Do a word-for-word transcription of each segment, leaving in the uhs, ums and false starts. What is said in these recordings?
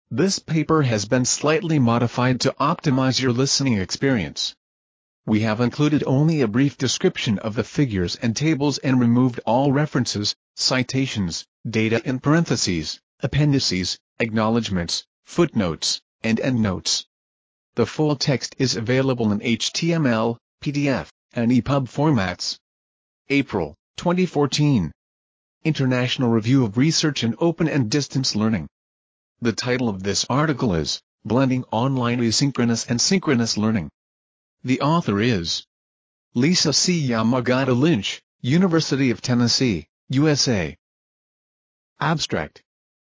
This paper has been slightly modified to optimize your listening experience. We have included only a brief description of the figures and tables and removed all references, citations, data in parentheses, appendices, acknowledgments, footnotes, and endnotes. The full text is available in H T M L, P D F, and E P U B formats. April twenty fourteen. International Review of Research in Open and Distance Learning. The title of this article is, Blending Online Asynchronous and Synchronous Learning. The author is Lisa C. Yamagata-Lynch, University of Tennessee, U S A. Abstract.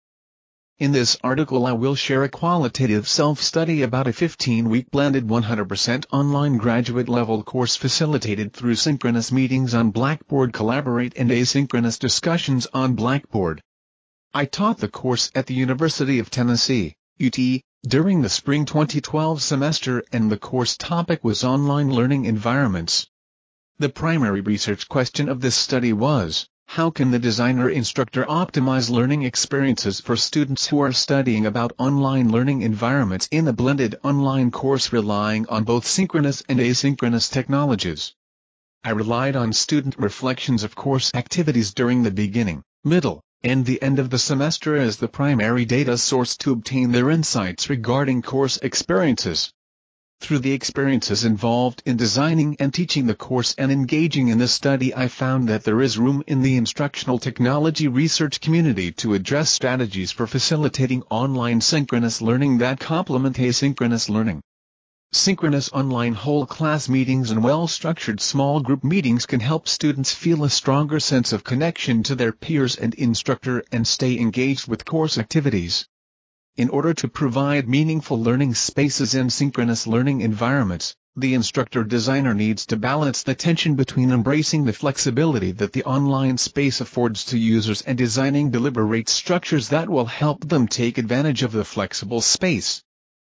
In this article I will share a qualitative self-study about a fifteen-week blended one hundred percent online graduate-level course facilitated through synchronous meetings on Blackboard Collaborate and asynchronous discussions on Blackboard. I taught the course at the University of Tennessee, U T, during the spring twenty twelve semester, and the course topic was online learning environments. The primary research question of this study was, how can the designer-instructor optimize learning experiences for students who are studying about online learning environments in a blended online course relying on both synchronous and asynchronous technologies? I relied on student reflections of course activities during the beginning, middle, and the end of the semester as the primary data source to obtain their insights regarding course experiences. Through the experiences involved in designing and teaching the course and engaging in the study, I found that there is room in the instructional technology research community to address strategies for facilitating online synchronous learning that complement asynchronous learning. Synchronous online whole class meetings and well-structured small group meetings can help students feel a stronger sense of connection to their peers and instructor and stay engaged with course activities. In order to provide meaningful learning spaces and synchronous learning environments, the instructor-designer needs to balance the tension between embracing the flexibility that the online space affords to users and designing deliberate structures that will help them take advantage of the flexible space.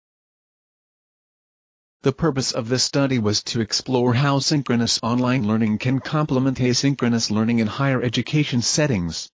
The purpose of this study was to explore how synchronous online learning can complement asynchronous learning in higher education settings.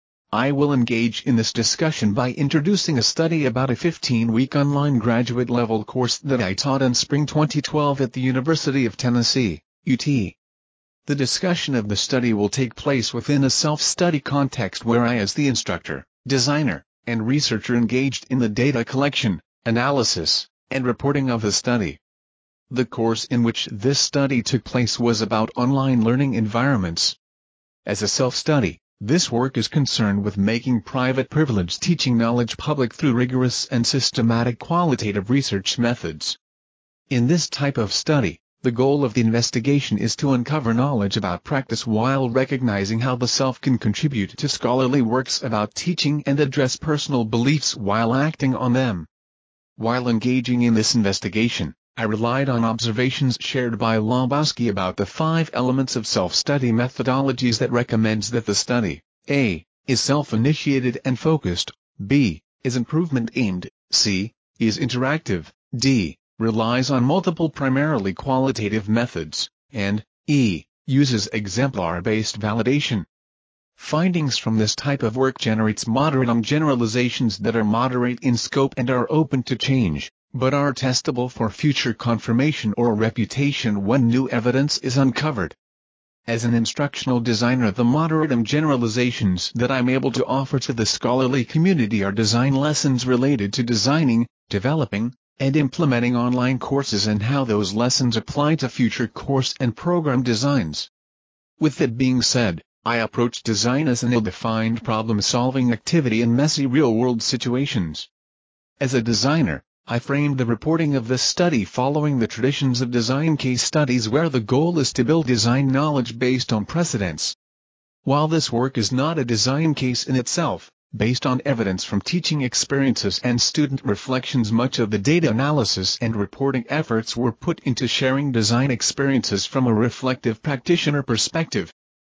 I will engage in this discussion by introducing a study about a fifteen-week online graduate-level course that I taught in spring twenty twelve at the University of Tennessee, U T. The discussion of the study will take place within a self-study context where I, as the instructor, designer, and researcher, engaged in the data collection, analysis, and reporting of the study. The course in which this study took place was about online learning environments. As a self-study, this work is concerned with making private privileged teaching knowledge public through rigorous and systematic qualitative research methods. In this type of study, the goal of the investigation is to uncover knowledge about practice while recognizing how the self can contribute to scholarly works about teaching and address personal beliefs while acting on them. While engaging in this investigation, I relied on observations shared by Lombowski about the five elements of self-study methodologies that recommends that the study, A, is self-initiated and focused, B, is improvement-aimed, C, is interactive, D, relies on multiple primarily qualitative methods, and E, uses exemplar-based validation. Findings from this type of work generates moderate generalizations that are moderate in scope and are open to change, but are testable for future confirmation or refutation when new evidence is uncovered. As an instructional designer, the moderate generalizations that I'm able to offer to the scholarly community are design lessons related to designing, developing, and implementing online courses and how those lessons apply to future course and program designs. With that being said, I approach design as an ill-defined problem-solving activity in messy real-world situations. As a designer, I framed the reporting of this study following the traditions of design case studies where the goal is to build design knowledge based on precedents. While this work is not a design case in itself, based on evidence from teaching experiences and student reflections, much of the data analysis and reporting efforts were put into sharing design experiences from a reflective practitioner perspective.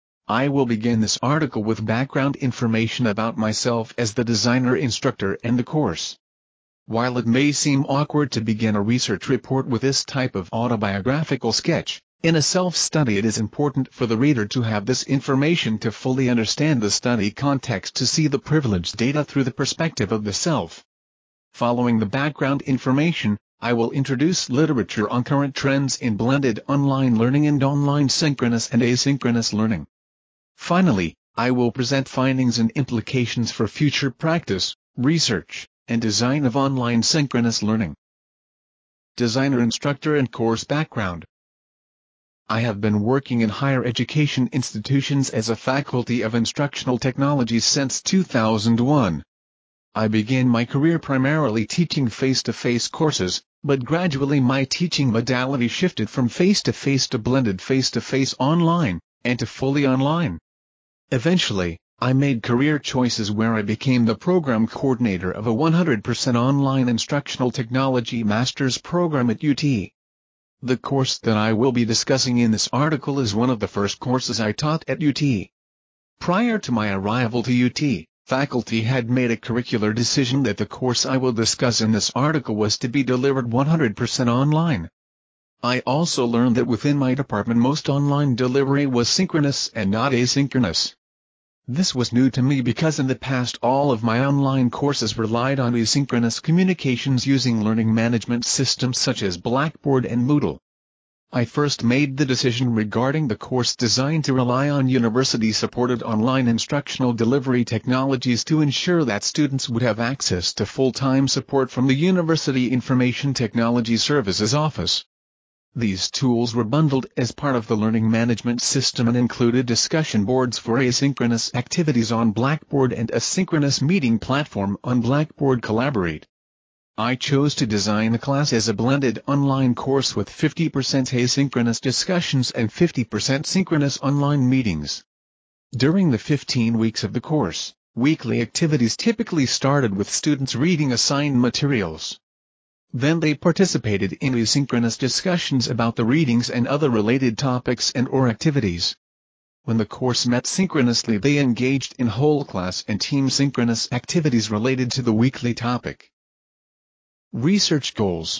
I will begin this article with background information about myself as the designer instructor and the course. While it may seem awkward to begin a research report with this type of autobiographical sketch, in a self-study it is important for the reader to have this information to fully understand the study context, to see the privileged data through the perspective of the self. Following the background information, I will introduce literature on current trends in blended online learning and online synchronous and asynchronous learning. Finally, I will present findings and implications for future practice, research, and design of online synchronous learning. Designer, instructor, and course background. I have been working in higher education institutions as a faculty of instructional technology since two thousand one. I began my career primarily teaching face-to-face courses, but gradually my teaching modality shifted from face-to-face to blended face-to-face online, and to fully online. Eventually, I made career choices where I became the program coordinator of a one hundred percent online instructional technology master's program at U T. The course that I will be discussing in this article is one of the first courses I taught at U T. Prior to my arrival to U T, faculty had made a curricular decision that the course I will discuss in this article was to be delivered one hundred percent online. I also learned that within my department most online delivery was synchronous and not asynchronous. This was new to me because in the past all of my online courses relied on asynchronous communications using learning management systems such as Blackboard and Moodle. I first made the decision regarding the course design to rely on university-supported online instructional delivery technologies to ensure that students would have access to full-time support from the University Information Technology Services Office. These tools were bundled as part of the learning management system and included discussion boards for asynchronous activities on Blackboard and a synchronous meeting platform on Blackboard Collaborate. I chose to design the class as a blended online course with fifty percent asynchronous discussions and fifty percent synchronous online meetings. During the fifteen weeks of the course, weekly activities typically started with students reading assigned materials. Then they participated in asynchronous discussions about the readings and other related topics and or activities. When the course met synchronously, they engaged in whole class and team synchronous activities related to the weekly topic. Research goals.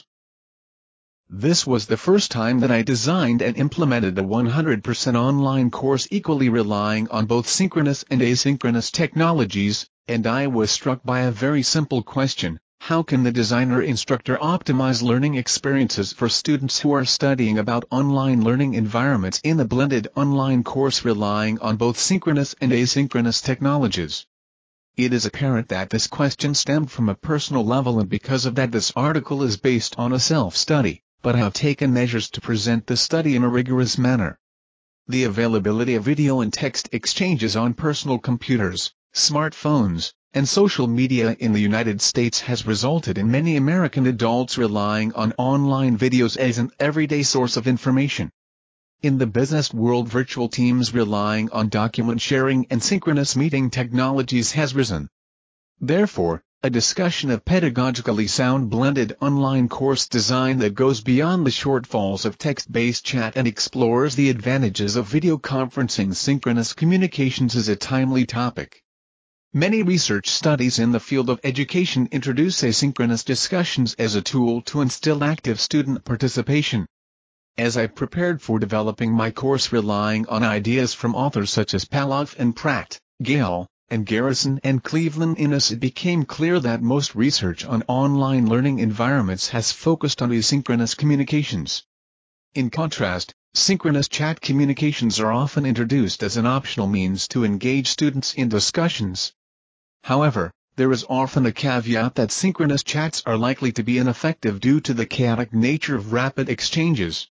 This was the first time that I designed and implemented a one hundred percent online course equally relying on both synchronous and asynchronous technologies, and I was struck by a very simple question: how can the designer-instructor optimize learning experiences for students who are studying about online learning environments in a blended online course relying on both synchronous and asynchronous technologies? It is apparent that this question stemmed from a personal level, and because of that this article is based on a self-study, but I have taken measures to present the study in a rigorous manner. The availability of video and text exchanges on personal computers, smartphones, and social media in the United States has resulted in many American adults relying on online videos as an everyday source of information. In the business world, virtual teams relying on document sharing and synchronous meeting technologies has risen. Therefore, a discussion of pedagogically sound blended online course design that goes beyond the shortfalls of text-based chat and explores the advantages of video conferencing synchronous communications is a timely topic. Many research studies in the field of education introduce asynchronous discussions as a tool to instill active student participation. As I prepared for developing my course relying on ideas from authors such as Palloff and Pratt, Gale, and Garrison and Cleveland Innes, it became clear that most research on online learning environments has focused on asynchronous communications. In contrast, synchronous chat communications are often introduced as an optional means to engage students in discussions. However, there is often a caveat that synchronous chats are likely to be ineffective due to the chaotic nature of rapid exchanges.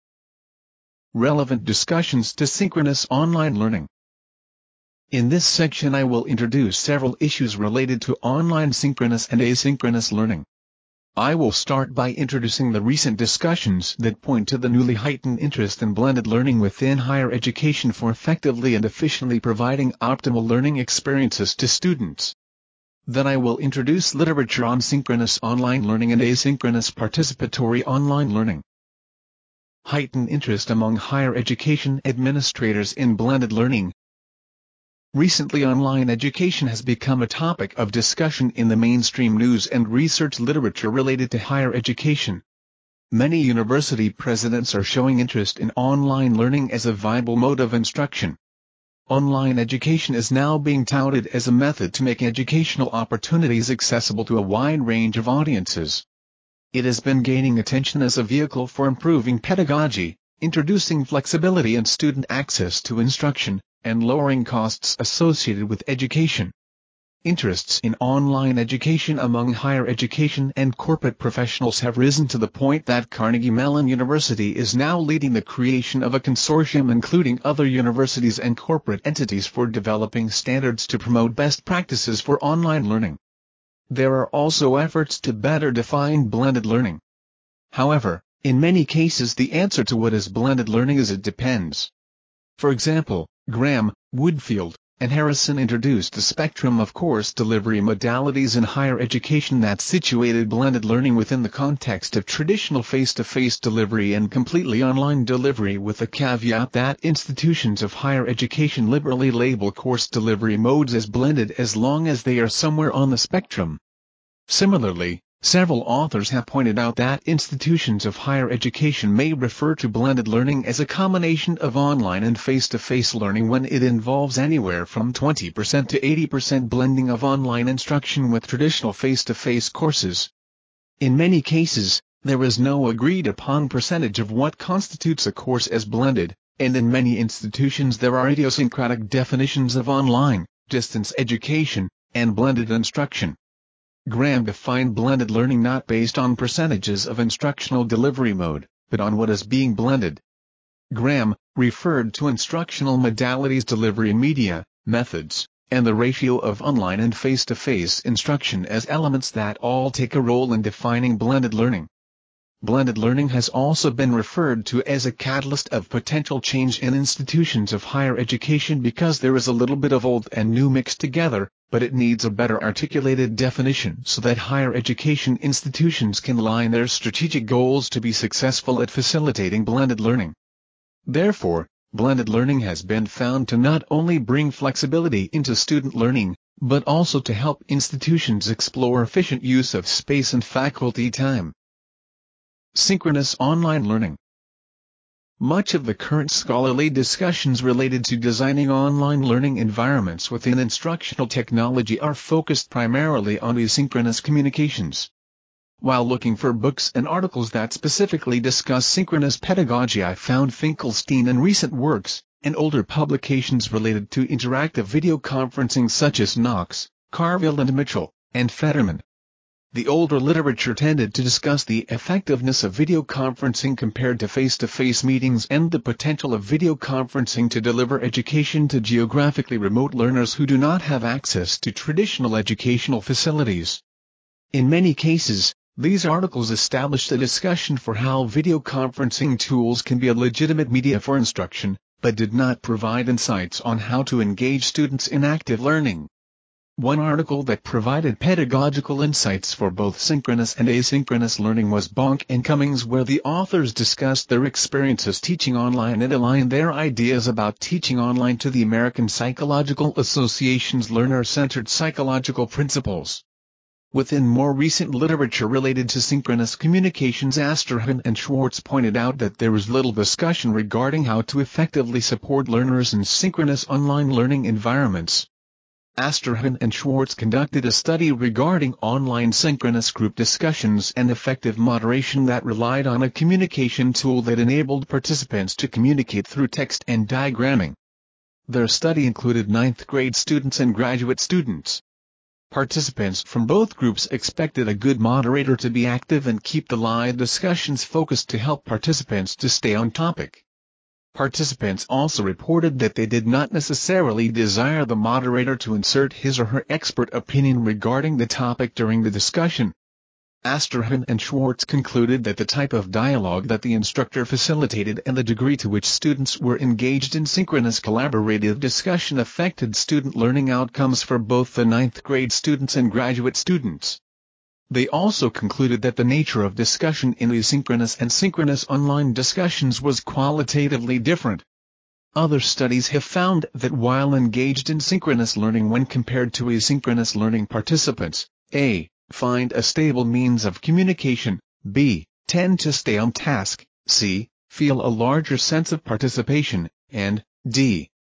Relevant discussions to synchronous online learning. In this section I will introduce several issues related to online synchronous and asynchronous learning. I will start by introducing the recent discussions that point to the newly heightened interest in blended learning within higher education for effectively and efficiently providing optimal learning experiences to students. Then I will introduce literature on synchronous online learning and asynchronous participatory online learning. Heightened interest among higher education administrators in blended learning. Recently, online education has become a topic of discussion in the mainstream news and research literature related to higher education. Many university presidents are showing interest in online learning as a viable mode of instruction. Online education is now being touted as a method to make educational opportunities accessible to a wide range of audiences. It has been gaining attention as a vehicle for improving pedagogy, introducing flexibility and student access to instruction, and lowering costs associated with education. Interests in online education among higher education and corporate professionals have risen to the point that Carnegie Mellon University is now leading the creation of a consortium including other universities and corporate entities for developing standards to promote best practices for online learning. There are also efforts to better define blended learning. However, in many cases the answer to what is blended learning is it depends. For example, Graham, Woodfield, and Harrison introduced a spectrum of course delivery modalities in higher education that situated blended learning within the context of traditional face-to-face delivery and completely online delivery, with the caveat that institutions of higher education liberally label course delivery modes as blended as long as they are somewhere on the spectrum. Similarly, several authors have pointed out that institutions of higher education may refer to blended learning as a combination of online and face-to-face learning when it involves anywhere from twenty percent to eighty percent blending of online instruction with traditional face-to-face courses. In many cases, there is no agreed-upon percentage of what constitutes a course as blended, and in many institutions there are idiosyncratic definitions of online, distance education, and blended instruction. Graham defined blended learning not based on percentages of instructional delivery mode, but on what is being blended. Graham referred to instructional modalities, delivery media, methods, and the ratio of online and face-to-face instruction as elements that all take a role in defining blended learning. Blended learning has also been referred to as a catalyst of potential change in institutions of higher education because there is a little bit of old and new mixed together, but it needs a better articulated definition so that higher education institutions can align their strategic goals to be successful at facilitating blended learning. Therefore, blended learning has been found to not only bring flexibility into student learning, but also to help institutions explore efficient use of space and faculty time. Synchronous online learning. Much of the current scholarly discussions related to designing online learning environments within instructional technology are focused primarily on asynchronous communications. While looking for books and articles that specifically discuss synchronous pedagogy, I found Finkelstein in recent works, and older publications related to interactive video conferencing such as Knox, Carville and Mitchell, and Fetterman. The older literature tended to discuss the effectiveness of video conferencing compared to face-to-face meetings and the potential of video conferencing to deliver education to geographically remote learners who do not have access to traditional educational facilities. In many cases, these articles established a discussion for how video conferencing tools can be a legitimate media for instruction, but did not provide insights on how to engage students in active learning. One article that provided pedagogical insights for both synchronous and asynchronous learning was Bonk and Cummings, where the authors discussed their experiences teaching online and aligned their ideas about teaching online to the American Psychological Association's learner-centered psychological principles. Within more recent literature related to synchronous communications, Asterhan and Schwartz pointed out that there is little discussion regarding how to effectively support learners in synchronous online learning environments. Asterhan and Schwartz conducted a study regarding online synchronous group discussions and effective moderation that relied on a communication tool that enabled participants to communicate through text and diagramming. Their study included ninth grade students and graduate students. Participants from both groups expected a good moderator to be active and keep the live discussions focused to help participants to stay on topic. Participants also reported that they did not necessarily desire the moderator to insert his or her expert opinion regarding the topic during the discussion. Asterhan and Schwartz concluded that the type of dialogue that the instructor facilitated and the degree to which students were engaged in synchronous collaborative discussion affected student learning outcomes for both the ninth grade students and graduate students. They also concluded that the nature of discussion in asynchronous and synchronous online discussions was qualitatively different. Other studies have found that while engaged in synchronous learning when compared to asynchronous learning, participants A. find a stable means of communication, B. tend to stay on task, C. feel a larger sense of participation, and D.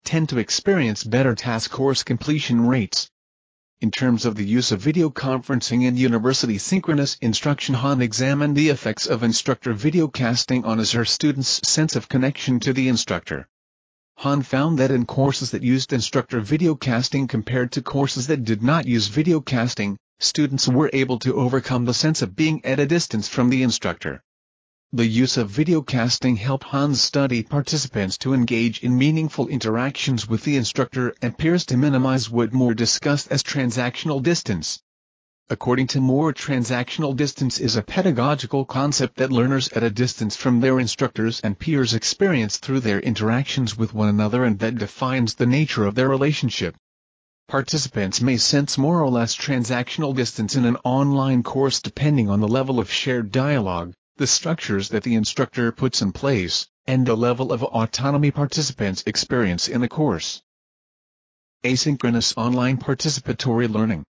tend to experience better task course completion rates. In terms of the use of video conferencing in university synchronous instruction, Han examined the effects of instructor videocasting on his or her students' sense of connection to the instructor. Han found that in courses that used instructor videocasting compared to courses that did not use videocasting, students were able to overcome the sense of being at a distance from the instructor. The use of videocasting helped Han's study participants to engage in meaningful interactions with the instructor and peers to minimize what Moore discussed as transactional distance. According to Moore, transactional distance is a pedagogical concept that learners at a distance from their instructors and peers experience through their interactions with one another, and that defines the nature of their relationship. Participants may sense more or less transactional distance in an online course depending on the level of shared dialogue, the structures that the instructor puts in place, and the level of autonomy participants experience in a course. Asynchronous online participatory learning.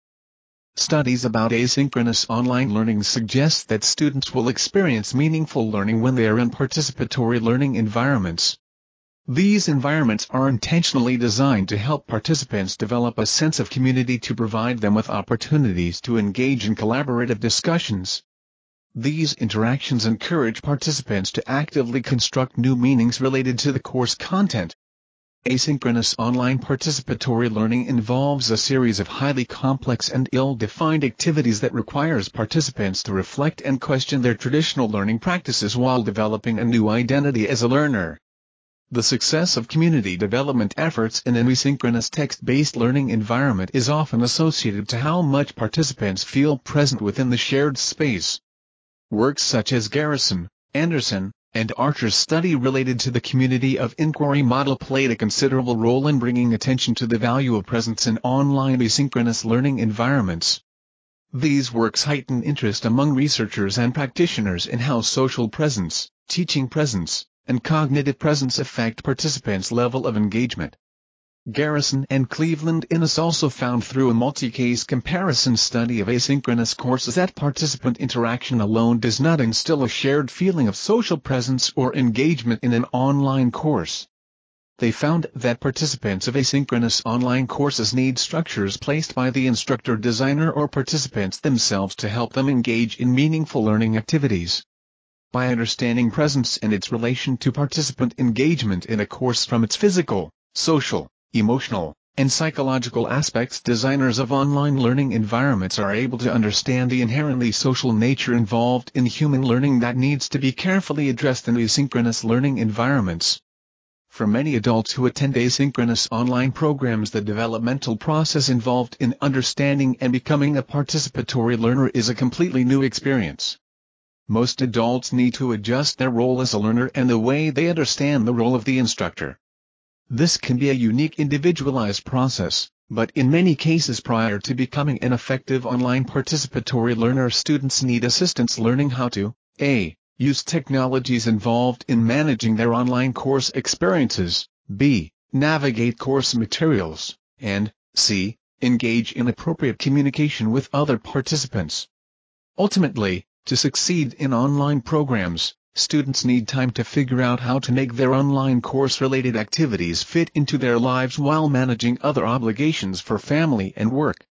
Studies about asynchronous online learning suggest that students will experience meaningful learning when they are in participatory learning environments. These environments are intentionally designed to help participants develop a sense of community, to provide them with opportunities to engage in collaborative discussions. These interactions encourage participants to actively construct new meanings related to the course content. Asynchronous online participatory learning involves a series of highly complex and ill-defined activities that requires participants to reflect and question their traditional learning practices while developing a new identity as a learner. The success of community development efforts in an asynchronous text-based learning environment is often associated to how much participants feel present within the shared space. Works such as Garrison, Anderson, and Archer's study related to the community of inquiry model played a considerable role in bringing attention to the value of presence in online asynchronous learning environments. These works heighten interest among researchers and practitioners in how social presence, teaching presence, and cognitive presence affect participants' level of engagement. Garrison and Cleveland Innes also found through a multi-case comparison study of asynchronous courses that participant interaction alone does not instill a shared feeling of social presence or engagement in an online course. They found that participants of asynchronous online courses need structures placed by the instructor, designer, or participants themselves to help them engage in meaningful learning activities. By understanding presence and its relation to participant engagement in a course from its physical, social, emotional, and psychological aspects, designers of online learning environments are able to understand the inherently social nature involved in human learning that needs to be carefully addressed in asynchronous learning environments. For many adults who attend asynchronous online programs, the developmental process involved in understanding and becoming a participatory learner is a completely new experience. Most adults need to adjust their role as a learner and the way they understand the role of the instructor. This can be a unique, individualized process, but in many cases prior to becoming an effective online participatory learner, students need assistance learning how to a. use technologies involved in managing their online course experiences, b. navigate course materials, and c. engage in appropriate communication with other participants. Ultimately, to succeed in online programs, students need time to figure out how to make their online course-related activities fit into their lives while managing other obligations for family and work.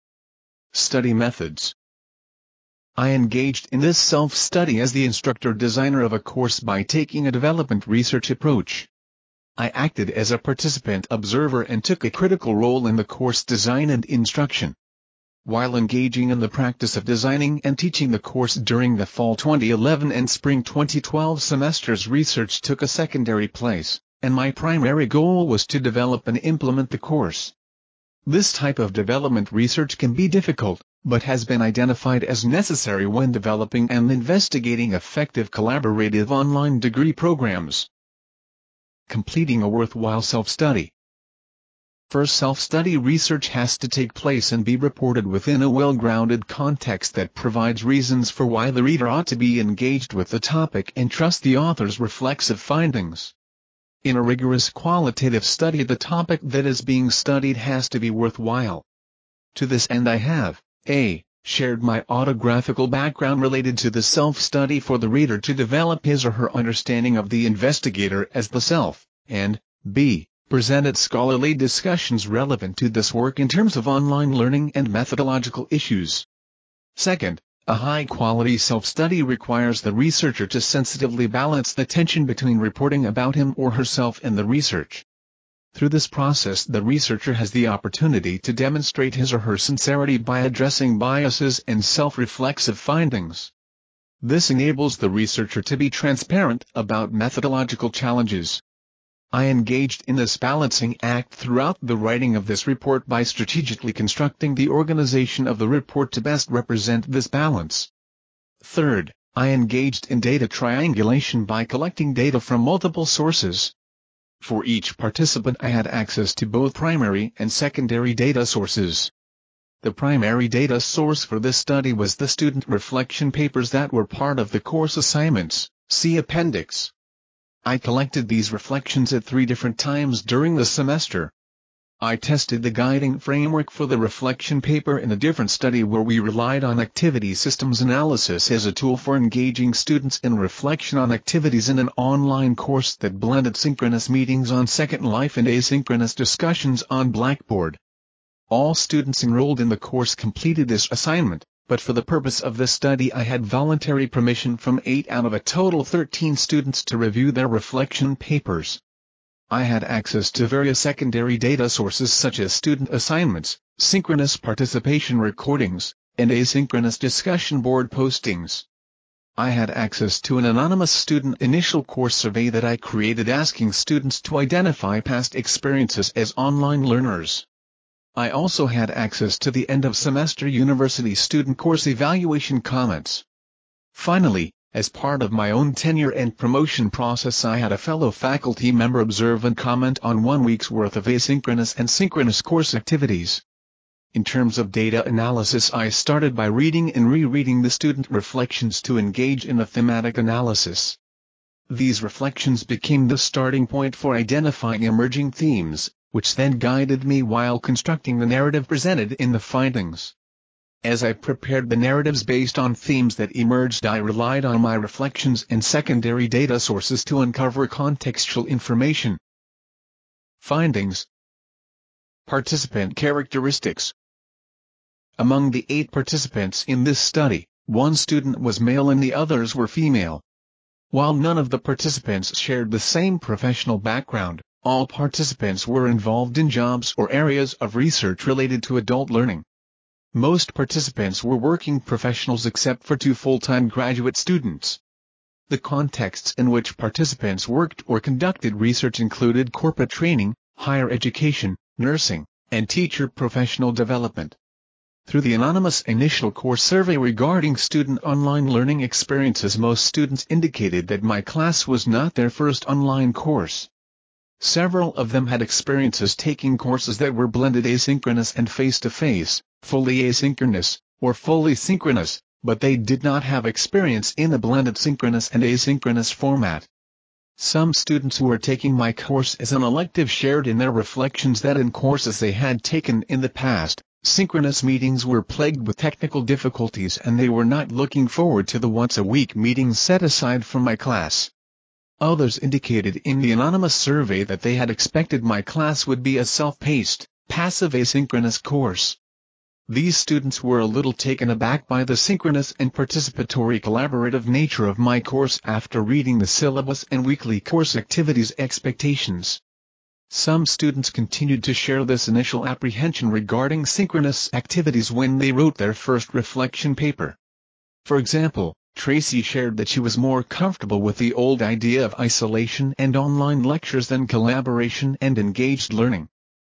Study methods. I engaged in this self-study as the instructor-designer of a course by taking a development research approach. I acted as a participant observer and took a critical role in the course design and instruction. While engaging in the practice of designing and teaching the course during the fall twenty eleven and spring twenty twelve semesters, research took a secondary place, and my primary goal was to develop and implement the course. This type of development research can be difficult, but has been identified as necessary when developing and investigating effective collaborative online degree programs. Completing a worthwhile self-study. First, self-study research has to take place and be reported within a well-grounded context that provides reasons for why the reader ought to be engaged with the topic and trust the author's reflexive findings. In a rigorous qualitative study, the topic that is being studied has to be worthwhile. To this end, I have a. shared my autographical background related to the self-study for the reader to develop his or her understanding of the investigator as the self, and b. presented scholarly discussions relevant to this work in terms of online learning and methodological issues. Second, a high-quality self-study requires the researcher to sensitively balance the tension between reporting about him or herself and the research. Through this process, the researcher has the opportunity to demonstrate his or her sincerity by addressing biases and self-reflexive findings. This enables the researcher to be transparent about methodological challenges. I engaged in this balancing act throughout the writing of this report by strategically constructing the organization of the report to best represent this balance. Third, I engaged in data triangulation by collecting data from multiple sources. For each participant, I had access to both primary and secondary data sources. The primary data source for this study was the student reflection papers that were part of the course assignments, see Appendix. I collected these reflections at three different times during the semester. I tested the guiding framework for the reflection paper in a different study where we relied on activity systems analysis as a tool for engaging students in reflection on activities in an online course that blended synchronous meetings on Second Life and asynchronous discussions on Blackboard. All students enrolled in the course completed this assignment, but for the purpose of this study I had voluntary permission from eight out of a total thirteen students to review their reflection papers. I had access to various secondary data sources such as student assignments, synchronous participation recordings, and asynchronous discussion board postings. I had access to an anonymous student initial course survey that I created asking students to identify past experiences as online learners. I also had access to the end-of-semester university student course evaluation comments. Finally, as part of my own tenure and promotion process, I had a fellow faculty member observe and comment on one week's worth of asynchronous and synchronous course activities. In terms of data analysis, I started by reading and rereading the student reflections to engage in a thematic analysis. These reflections became the starting point for identifying emerging themes, which then guided me while constructing the narrative presented in the findings. As I prepared the narratives based on themes that emerged, I relied on my reflections and secondary data sources to uncover contextual information. Findings. Participant characteristics. Among the eight participants in this study, one student was male and the others were female. While none of the participants shared the same professional background, all participants were involved in jobs or areas of research related to adult learning. Most participants were working professionals except for two full-time graduate students. The contexts in which participants worked or conducted research included corporate training, higher education, nursing, and teacher professional development. Through the anonymous initial course survey regarding student online learning experiences, most students indicated that my class was not their first online course. Several of them had experiences taking courses that were blended asynchronous and face-to-face, fully asynchronous, or fully synchronous, but they did not have experience in the blended synchronous and asynchronous format. Some students who were taking my course as an elective shared in their reflections that in courses they had taken in the past, synchronous meetings were plagued with technical difficulties and they were not looking forward to the once-a-week meetings set aside for my class. Others indicated in the anonymous survey that they had expected my class would be a self-paced, passive asynchronous course. These students were a little taken aback by the synchronous and participatory collaborative nature of my course after reading the syllabus and weekly course activities expectations. Some students continued to share this initial apprehension regarding synchronous activities when they wrote their first reflection paper. For example, Tracy shared that she was more comfortable with the old idea of isolation and online lectures than collaboration and engaged learning.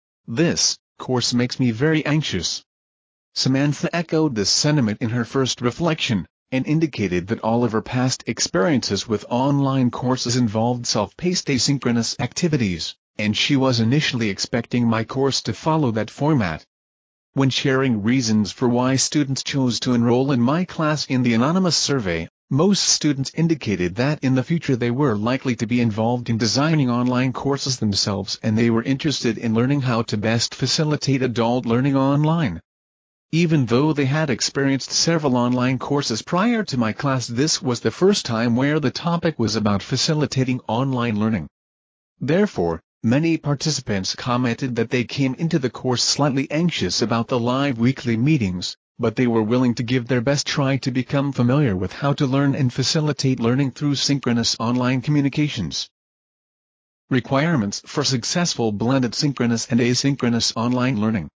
This course makes me very anxious. Samantha echoed this sentiment in her first reflection, and indicated that all of her past experiences with online courses involved self-paced asynchronous activities, and she was initially expecting my course to follow that format. When sharing reasons for why students chose to enroll in my class in the anonymous survey, most students indicated that in the future they were likely to be involved in designing online courses themselves and they were interested in learning how to best facilitate adult learning online. Even though they had experienced several online courses prior to my class, this was the first time where the topic was about facilitating online learning. Therefore, Many participants commented that they came into the course slightly anxious about the live weekly meetings, but they were willing to give their best try to become familiar with how to learn and facilitate learning through synchronous online communications. Requirements for successful blended synchronous and asynchronous online learning.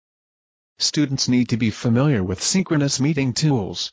Students need to be familiar with synchronous meeting tools.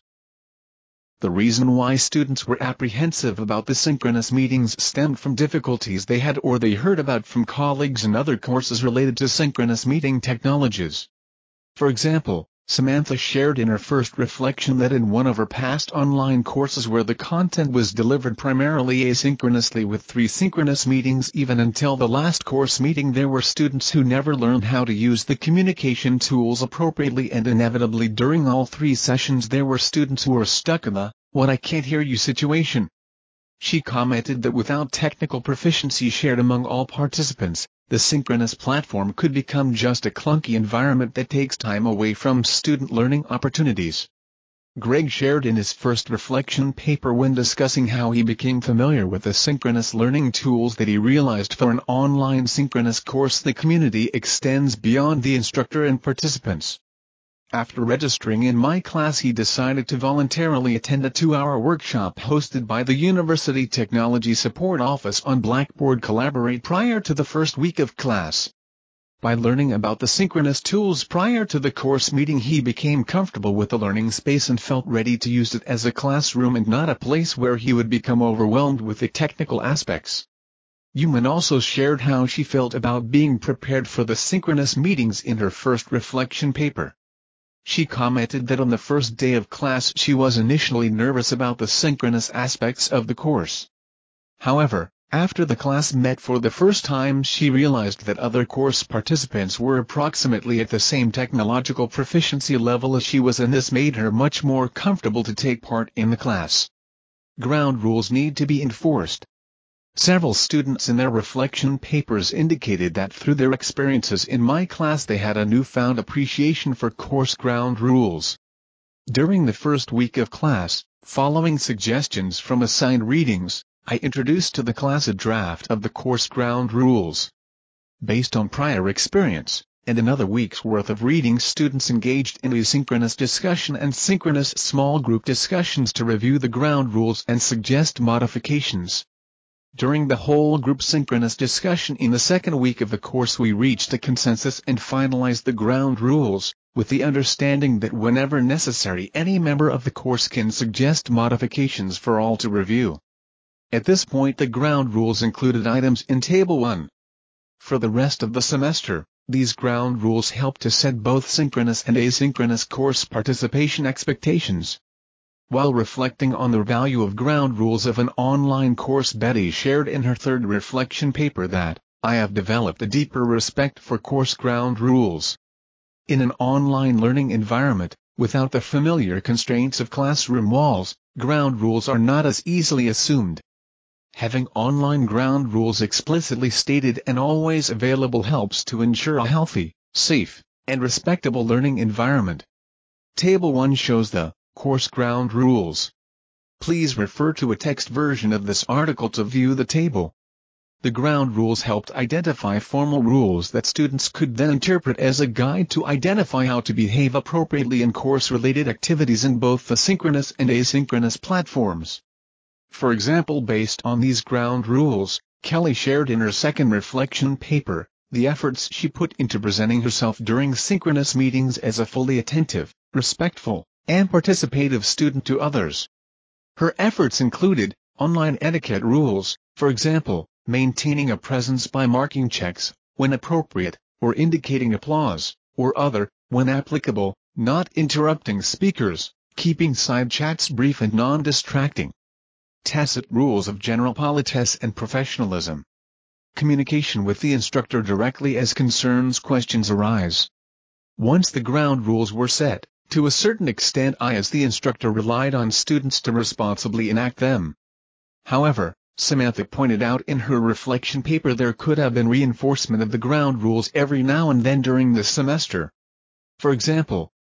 The reason why students were apprehensive about the synchronous meetings stemmed from difficulties they had or they heard about from colleagues in other courses related to synchronous meeting technologies. For example, Samantha shared in her first reflection that in one of her past online courses where the content was delivered primarily asynchronously with three synchronous meetings, even until the last course meeting there were students who never learned how to use the communication tools appropriately, and inevitably during all three sessions there were students who were stuck in the "what I can't hear you" situation. She commented that without technical proficiency shared among all participants, the synchronous platform could become just a clunky environment that takes time away from student learning opportunities. Greg shared in his first reflection paper when discussing how he became familiar with the synchronous learning tools that he realized for an online synchronous course the community extends beyond the instructor and participants. After registering in my class, he decided to voluntarily attend a two-hour workshop hosted by the University Technology Support Office on Blackboard Collaborate prior to the first week of class. By learning about the synchronous tools prior to the course meeting, he became comfortable with the learning space and felt ready to use it as a classroom and not a place where he would become overwhelmed with the technical aspects. Yuman also shared how she felt about being prepared for the synchronous meetings in her first reflection paper. She commented that on the first day of class she was initially nervous about the synchronous aspects of the course. However, after the class met for the first time, she realized that other course participants were approximately at the same technological proficiency level as she was, and this made her much more comfortable to take part in the class. Ground rules need to be enforced. Several students in their reflection papers indicated that through their experiences in my class they had a newfound appreciation for course ground rules. During the first week of class, following suggestions from assigned readings, I introduced to the class a draft of the course ground rules. Based on prior experience, and another week's worth of reading, students engaged in asynchronous discussion and synchronous small group discussions to review the ground rules and suggest modifications. During the whole group synchronous discussion in the second week of the course, we reached a consensus and finalized the ground rules, with the understanding that whenever necessary any member of the course can suggest modifications for all to review. At this point the ground rules included items in Table one. For the rest of the semester, these ground rules help to set both synchronous and asynchronous course participation expectations. While reflecting on the value of ground rules of an online course, Betty shared in her third reflection paper that, "I have developed a deeper respect for course ground rules." In an online learning environment, without the familiar constraints of classroom walls, ground rules are not as easily assumed. Having online ground rules explicitly stated and always available helps to ensure a healthy, safe, and respectable learning environment. Table one shows the course ground rules. Please refer to a text version of this article to view the table. The ground rules helped identify formal rules that students could then interpret as a guide to identify how to behave appropriately in course-related activities in both the synchronous and asynchronous platforms. For example, based on these ground rules, Kelly shared in her second reflection paper the efforts she put into presenting herself during synchronous meetings as a fully attentive, respectful, and participative student to others. Her efforts included online etiquette rules, for example, maintaining a presence by marking checks, when appropriate, or indicating applause, or other, when applicable, not interrupting speakers, keeping side chats brief and non-distracting. Tacit rules of general politesse and professionalism. Communication with the instructor directly as concerns questions arise. Once the ground rules were set, to a certain extent I as the instructor relied on students to responsibly enact them. However, Samantha pointed out in her reflection paper there could have been reinforcement of the ground rules every now and then during the semester. For example,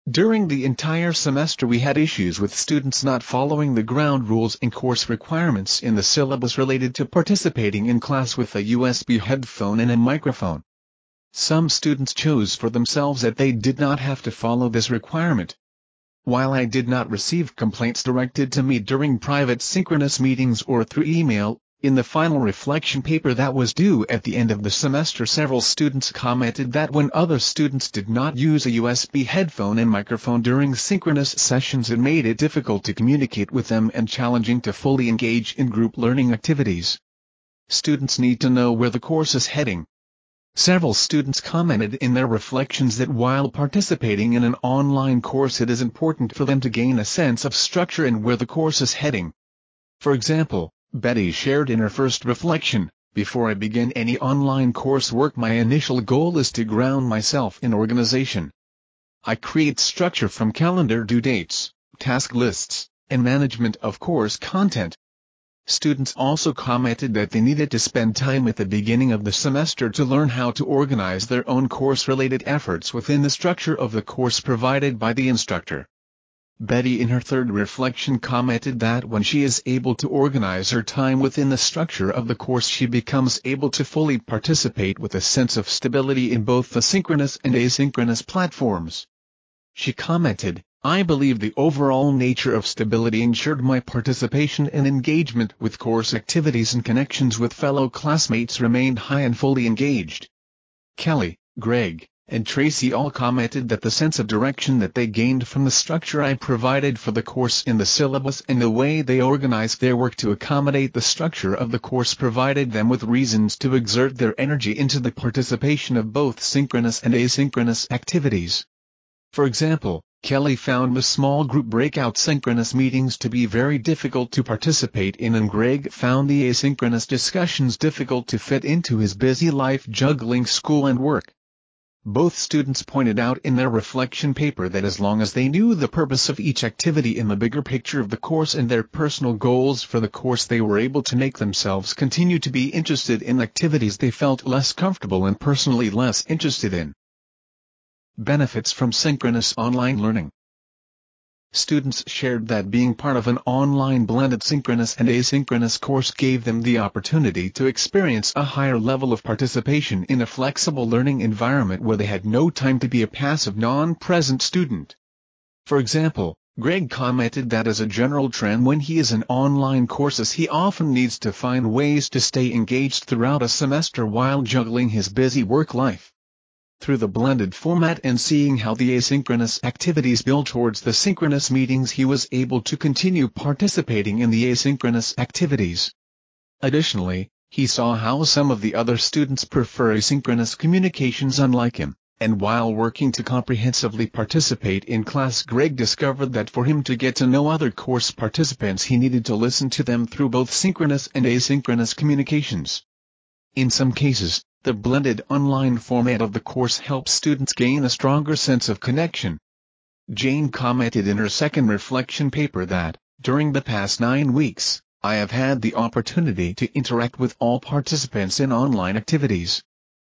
During the entire semester we had issues with students not following the ground rules and course requirements in the syllabus related to participating in class with a U S B headphone and a microphone. Some students chose for themselves that they did not have to follow this requirement. While I did not receive complaints directed to me during private synchronous meetings or through email, in the final reflection paper that was due at the end of the semester, several students commented that when other students did not use a U S B headphone and microphone during synchronous sessions, it made it difficult to communicate with them and challenging to fully engage in group learning activities. Students need to know where the course is heading. Several students commented in their reflections that while participating in an online course, it is important for them to gain a sense of structure and where the course is heading. For example, Betty shared in her first reflection, "Before I begin any online coursework, my initial goal is to ground myself in organization. I create structure from calendar due dates, task lists, and management of course content." Students also commented that they needed to spend time at the beginning of the semester to learn how to organize their own course-related efforts within the structure of the course provided by the instructor. Betty in her third reflection commented that when she is able to organize her time within the structure of the course, she becomes able to fully participate with a sense of stability in both the synchronous and asynchronous platforms. She commented, "I believe the overall nature of stability ensured my participation and engagement with course activities and connections with fellow classmates remained high and fully engaged." Kelly, Greg, and Tracy all commented that the sense of direction that they gained from the structure I provided for the course in the syllabus and the way they organized their work to accommodate the structure of the course provided them with reasons to exert their energy into the participation of both synchronous and asynchronous activities. For example, Kelly found the small group breakout synchronous meetings to be very difficult to participate in, and Greg found the asynchronous discussions difficult to fit into his busy life juggling school and work. Both students pointed out in their reflection paper that as long as they knew the purpose of each activity in the bigger picture of the course and their personal goals for the course, they were able to make themselves continue to be interested in activities they felt less comfortable and personally less interested in. Benefits from synchronous online learning. Students shared that being part of an online blended synchronous and asynchronous course gave them the opportunity to experience a higher level of participation in a flexible learning environment where they had no time to be a passive non-present student. For example, Greg commented that as a general trend when he is in online courses, he often needs to find ways to stay engaged throughout a semester while juggling his busy work life. Through the blended format and seeing how the asynchronous activities build towards the synchronous meetings, he was able to continue participating in the asynchronous activities. Additionally, he saw how some of the other students prefer asynchronous communications unlike him, and while working to comprehensively participate in class, Greg discovered that for him to get to know other course participants, he needed to listen to them through both synchronous and asynchronous communications. In some cases, the blended online format of the course helps students gain a stronger sense of connection. Jane commented in her second reflection paper that, during the past nine weeks, I have had the opportunity to interact with all participants in online activities.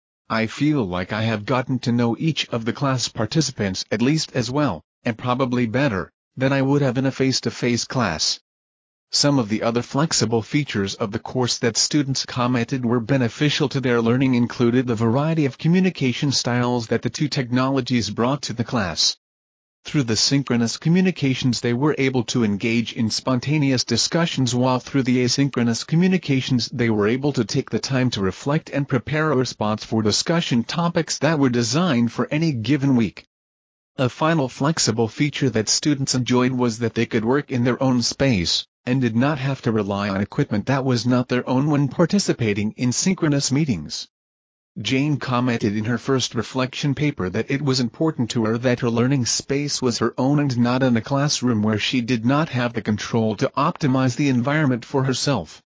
I feel like I have gotten to know each of the class participants at least as well, and probably better, than I would have in a face-to-face class. Some of the other flexible features of the course that students commented were beneficial to their learning included the variety of communication styles that the two technologies brought to the class. Through the synchronous communications, they were able to engage in spontaneous discussions, while through the asynchronous communications they were able to take the time to reflect and prepare a response for discussion topics that were designed for any given week. A final flexible feature that students enjoyed was that they could work in their own space, and did not have to rely on equipment that was not their own when participating in synchronous meetings. Jane commented in her first reflection paper that it was important to her that her learning space was her own and not in a classroom where she did not have the control to optimize the environment for herself.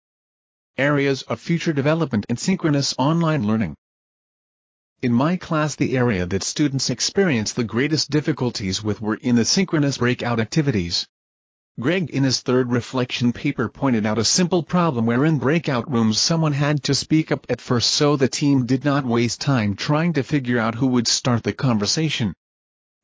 Areas of future development in synchronous online learning. In my class, the area that students experienced the greatest difficulties with were in the synchronous breakout activities. Greg in his third reflection paper pointed out a simple problem where in breakout rooms someone had to speak up at first so the team did not waste time trying to figure out who would start the conversation.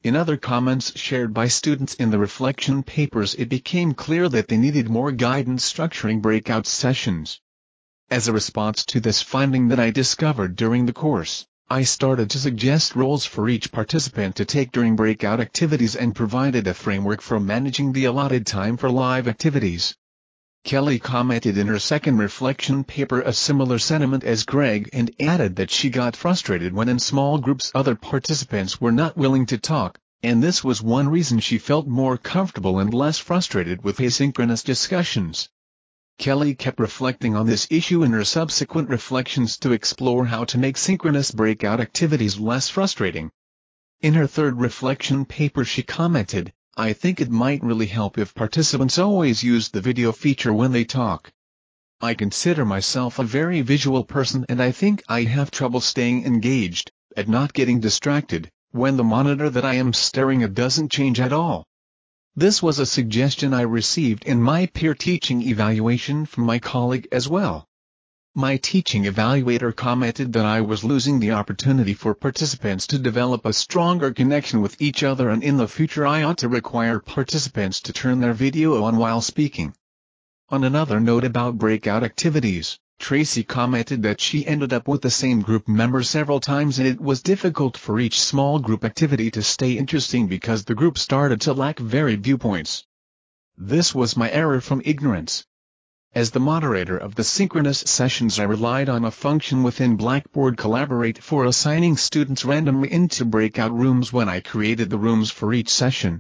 In other comments shared by students in the reflection papers, it became clear that they needed more guidance structuring breakout sessions. As a response to this finding that I discovered during the course, I started to suggest roles for each participant to take during breakout activities and provided a framework for managing the allotted time for live activities. Kelly commented in her second reflection paper a similar sentiment as Greg and added that she got frustrated when in small groups other participants were not willing to talk, and this was one reason she felt more comfortable and less frustrated with asynchronous discussions. Kelly kept reflecting on this issue in her subsequent reflections to explore how to make synchronous breakout activities less frustrating. In her third reflection paper she commented, "I think it might really help if participants always use the video feature when they talk. I consider myself a very visual person and I think I have trouble staying engaged, at not getting distracted, when the monitor that I am staring at doesn't change at all." This was a suggestion I received in my peer teaching evaluation from my colleague as well. My teaching evaluator commented that I was losing the opportunity for participants to develop a stronger connection with each other, and in the future I ought to require participants to turn their video on while speaking. On another note about breakout activities, Tracy commented that she ended up with the same group member several times and it was difficult for each small group activity to stay interesting because the group started to lack varied viewpoints. This was my error from ignorance. As the moderator of the synchronous sessions, I relied on a function within Blackboard Collaborate for assigning students randomly into breakout rooms when I created the rooms for each session.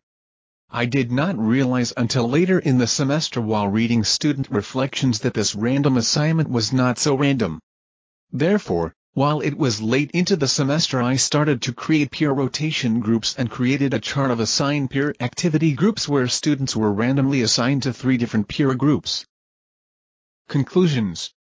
I did not realize until later in the semester while reading student reflections that this random assignment was not so random. Therefore, while it was late into the semester, I started to create peer rotation groups and created a chart of assigned peer activity groups where students were randomly assigned to three different peer groups. Conclusions.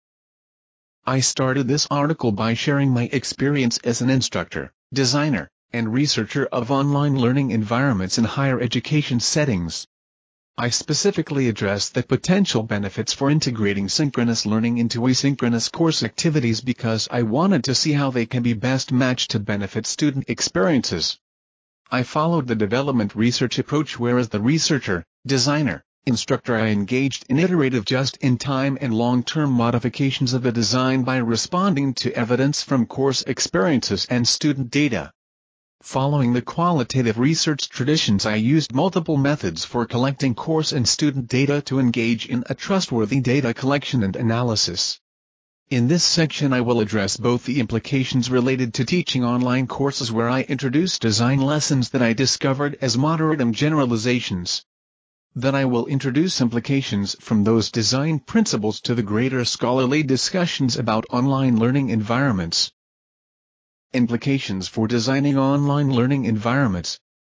I started this article by sharing my experience as an instructor, designer, and researcher of online learning environments in higher education settings. I specifically addressed the potential benefits for integrating synchronous learning into asynchronous course activities because I wanted to see how they can be best matched to benefit student experiences. I followed the development research approach where as the researcher, designer, instructor I engaged in iterative just-in-time and long-term modifications of the design by responding to evidence from course experiences and student data. Following the qualitative research traditions, I used multiple methods for collecting course and student data to engage in a trustworthy data collection and analysis. In this section I will address both the implications related to teaching online courses where I introduce design lessons that I discovered as moderatum generalizations. Then I will introduce implications from those design principles to the greater scholarly discussions about online learning environments. Implications for designing online learning environments.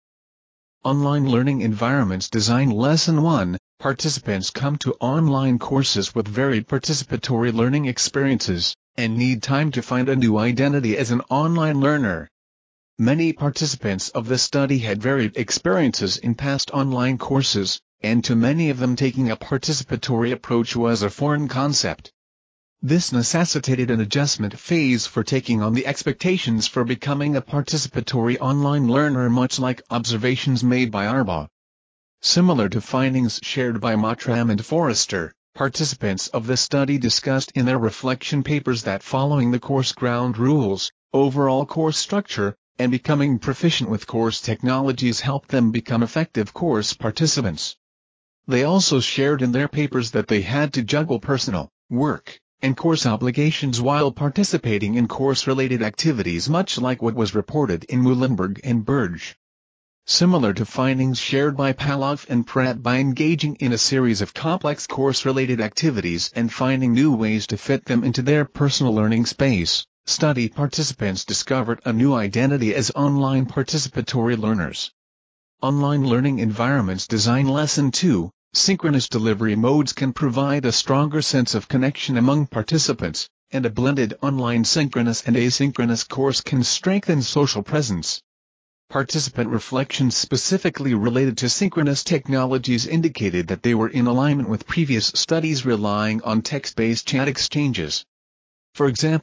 Online learning environments design. Lesson one. Participants come to online courses with varied participatory learning experiences, and need time to find a new identity as an online learner. Many participants of the study had varied experiences in past online courses, and to many of them taking a participatory approach was a foreign concept. This necessitated an adjustment phase for taking on the expectations for becoming a participatory online learner, much like observations made by Arbaugh. Similar to findings shared by Mottram and Forrester, participants of the study discussed in their reflection papers that following the course ground rules, overall course structure, and becoming proficient with course technologies helped them become effective course participants. They also shared in their papers that they had to juggle personal, work, and course obligations while participating in course-related activities, much like what was reported in Muhlenberg and Burge. Similar to findings shared by Palov and Pratt, by engaging in a series of complex course-related activities and finding new ways to fit them into their personal learning space, study participants discovered a new identity as online participatory learners. Online learning environments design. Lesson two. Synchronous delivery modes can provide a stronger sense of connection among participants, and a blended online synchronous and asynchronous course can strengthen social presence. Participant reflections specifically related to synchronous technologies indicated that they were in alignment with previous studies relying on text-based chat exchanges. For example,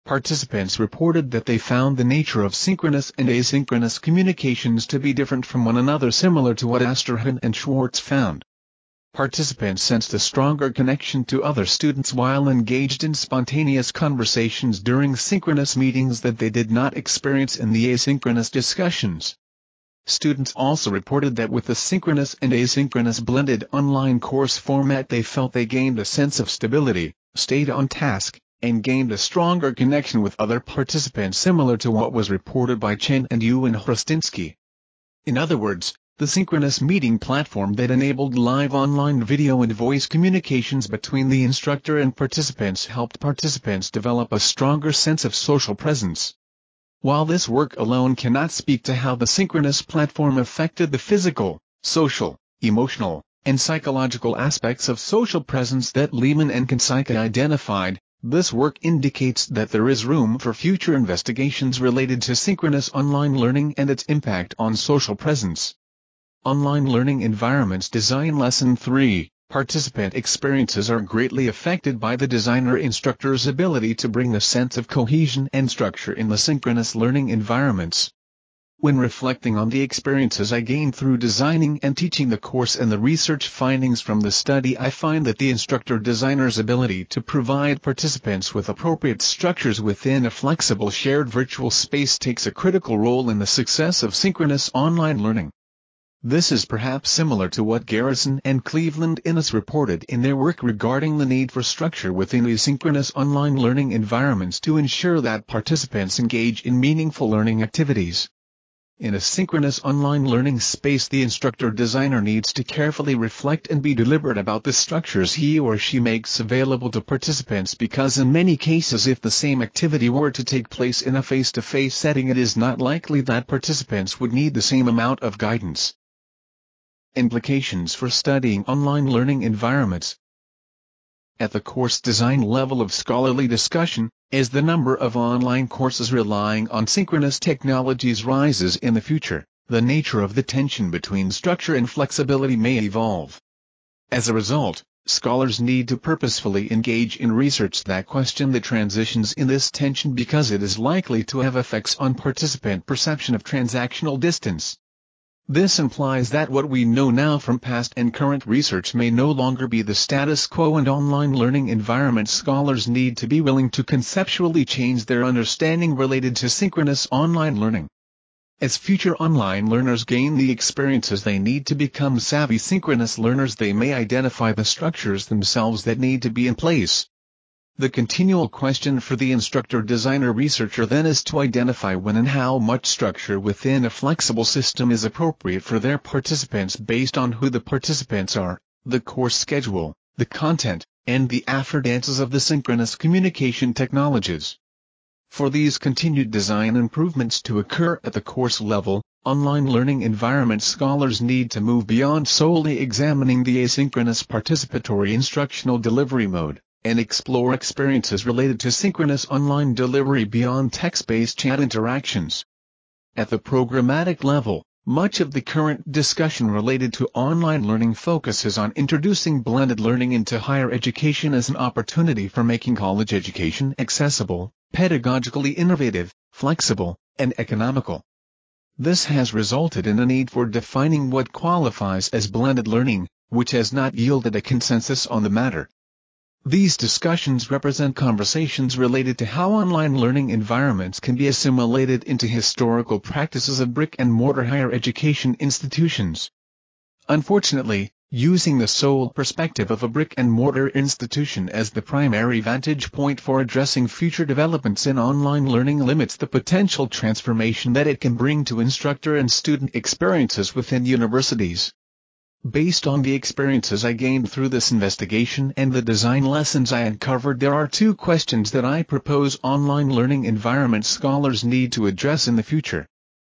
Participants reported that they found the nature of synchronous and asynchronous communications to be different from one another, similar to what Asterhan and Schwartz found. Participants sensed a stronger connection to other students while engaged in spontaneous conversations during synchronous meetings that they did not experience in the asynchronous discussions. Students also reported that with the synchronous and asynchronous blended online course format, they felt they gained a sense of stability, stayed on task, and gained a stronger connection with other participants, similar to what was reported by Chen and Yu and Hrustinsky. In other words, the synchronous meeting platform that enabled live online video and voice communications between the instructor and participants helped participants develop a stronger sense of social presence. While this work alone cannot speak to how the synchronous platform affected the physical, social, emotional, and psychological aspects of social presence that Lehman and Kansaika identified, this work indicates that there is room for future investigations related to synchronous online learning and its impact on social presence. Online learning environments design. Lesson three. Participant experiences are greatly affected by the designer-instructor's ability to bring a sense of cohesion and structure in the synchronous learning environments. When reflecting on the experiences I gained through designing and teaching the course and the research findings from the study, I find that the instructor-designer's ability to provide participants with appropriate structures within a flexible shared virtual space takes a critical role in the success of synchronous online learning. This is perhaps similar to what Garrison and Cleveland Innes reported in their work regarding the need for structure within asynchronous online learning environments to ensure that participants engage in meaningful learning activities. In a synchronous online learning space, the instructor-designer needs to carefully reflect and be deliberate about the structures he or she makes available to participants, because in many cases, if the same activity were to take place in a face-to-face setting, it is not likely that participants would need the same amount of guidance. Implications for studying online learning environments. At the course design level of scholarly discussion, as the number of online courses relying on synchronous technologies rises in the future, the nature of the tension between structure and flexibility may evolve. As a result, scholars need to purposefully engage in research that question the transitions in this tension, because it is likely to have effects on participant perception of transactional distance. This implies that what we know now from past and current research may no longer be the status quo, and online learning environment scholars need to be willing to conceptually change their understanding related to synchronous online learning. As future online learners gain the experiences they need to become savvy synchronous learners, they may identify the structures themselves that need to be in place. The continual question for the instructor-designer researcher then is to identify when and how much structure within a flexible system is appropriate for their participants based on who the participants are, the course schedule, the content, and the affordances of the synchronous communication technologies. For these continued design improvements to occur at the course level, online learning environment scholars need to move beyond solely examining the asynchronous participatory instructional delivery mode, and explore experiences related to synchronous online delivery beyond text-based chat interactions. At the programmatic level, much of the current discussion related to online learning focuses on introducing blended learning into higher education as an opportunity for making college education accessible, pedagogically innovative, flexible, and economical. This has resulted in a need for defining what qualifies as blended learning, which has not yielded a consensus on the matter. These discussions represent conversations related to how online learning environments can be assimilated into historical practices of brick-and-mortar higher education institutions. Unfortunately, using the sole perspective of a brick-and-mortar institution as the primary vantage point for addressing future developments in online learning limits the potential transformation that it can bring to instructor and student experiences within universities. Based on the experiences I gained through this investigation and the design lessons I uncovered, there are two questions that I propose online learning environment scholars need to address in the future.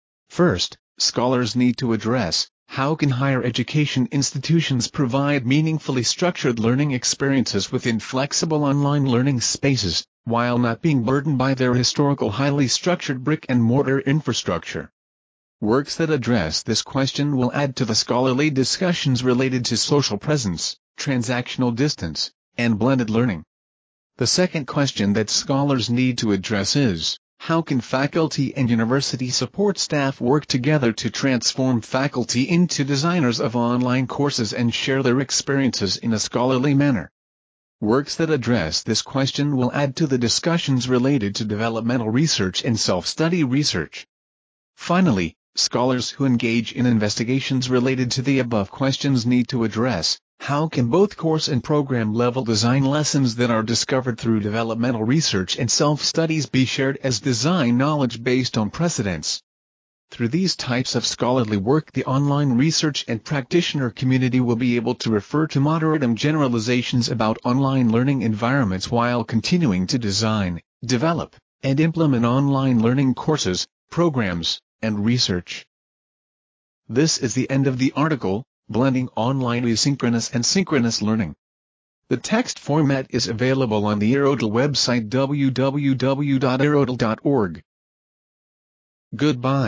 First, scholars need to address, how can higher education institutions provide meaningfully structured learning experiences within flexible online learning spaces, while not being burdened by their historical highly structured brick-and-mortar infrastructure? Works that address this question will add to the scholarly discussions related to social presence, transactional distance, and blended learning. The second question that scholars need to address is, how can faculty and university support staff work together to transform faculty into designers of online courses and share their experiences in a scholarly manner? Works that address this question will add to the discussions related to developmental research and self-study research. Finally, scholars who engage in investigations related to the above questions need to address, how can both course and program level design lessons that are discovered through developmental research and self-studies be shared as design knowledge based on precedents? Through these types of scholarly work, the online research and practitioner community will be able to refer to moderate generalizations about online learning environments while continuing to design, develop, and implement online learning courses, programs, and research. This is the end of the article, Blending Online Asynchronous and Synchronous Learning. The text format is available on the Erodel website w w w dot erodel dot org. Goodbye.